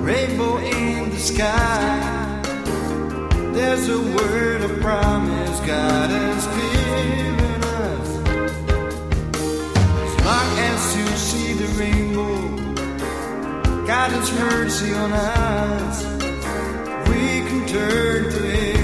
rainbow in the sky. There's a word of promise God has given us. As long as you see the rainbow, God has mercy on us. We can turn to Him.